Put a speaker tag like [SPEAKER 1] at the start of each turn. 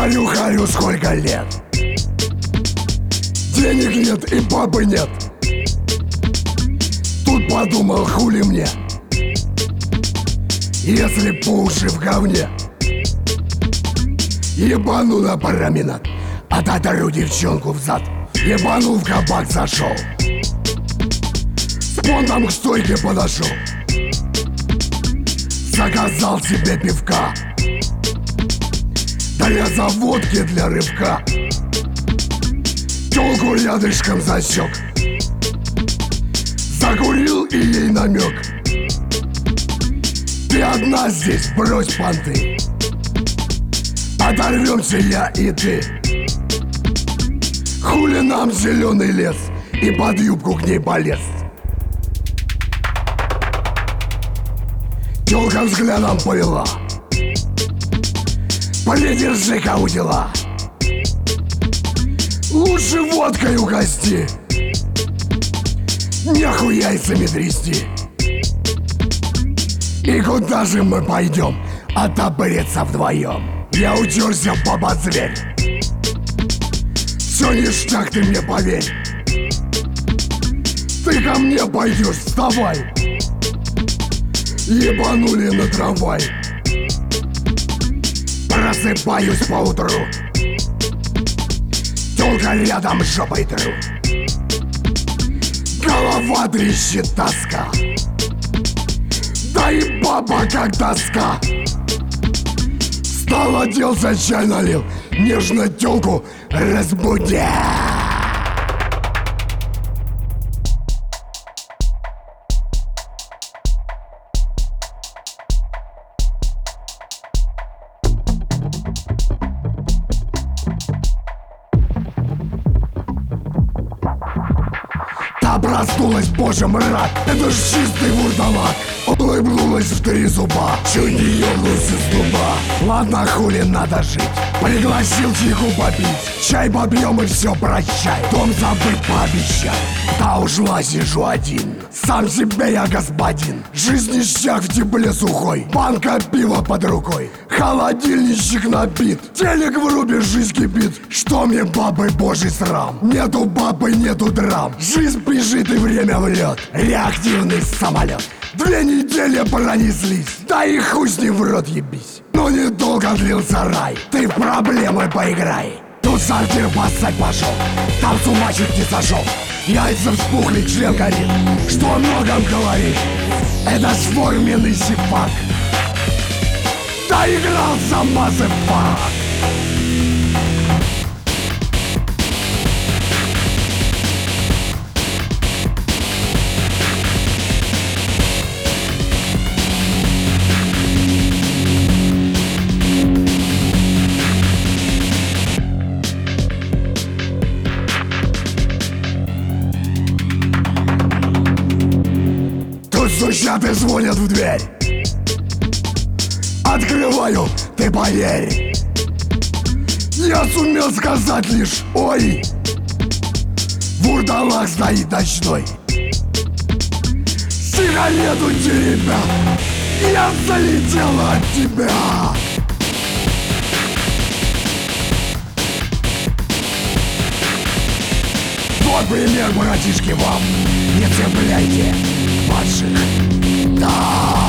[SPEAKER 1] Харю сколько лет, денег нет и бабы нет. Тут подумал, хули мне, если по уши в говне. Ебану на променад, отодарю девчонку взад. Ебанул в кабак зашел, с понтом к стойке подошел, заказал себе пивка, для заводки для рыбка. Тёлку рядышком засек, закурил и ей намек: ты одна здесь, брось понты, оторвемся я и ты. Хули нам зеленый лес, и под юбку к ней полез. Тёлка взглядом повела: придержи-ка у дела, лучше водкой угости, нехуй яйцами трясти. И куда же мы пойдем отобреться вдвоем? Я утерся, баба-зверь, все ништяк, ты мне поверь. Ты ко мне пойдешь, вставай, ебанули на трамвай. Просыпаюсь поутру, тёлка рядом жопой тру, голова трещит, тоска, да и баба как тоска. Встал, оделся, чай налил, нежно тёлку разбудя. Та проснулась, боже мрак, это ж чистый вурдалак. Улыбнулась в 3 зуба, чуть не ёбнулся с дуба. Ладно, хули, надо жить, пригласил чайку попить. Чай попьем и все, прощай, дом забыть пообещай. Да ушла, сижу один, сам себе я господин. Жизнь ништяк в тепле сухой, банка пива под рукой, холодильничек набит, телек врубишь, жизнь кипит. Что мне бабы, божий срам, нету бабы, нету драм. Жизнь бежит и время влет, реактивный самолет. 2 недели пронеслись, да и хуй с ним в рот ебись. Но недолго длился рай, ты в проблемы поиграй. Тут сортир поссать пошел, там с ума чуть не сошел. Яйца вспухли, член горит, что о многом говорит. Это ж форменный сипак, доигрался мазефак. Стучат и звонят в дверь, открываю, ты поверь. Я сумел сказать лишь ой, вурдалак стоит ночной, сигарету теребя, я залетел от тебя. Вот пример, братишки, вам не цепляйте падших, да.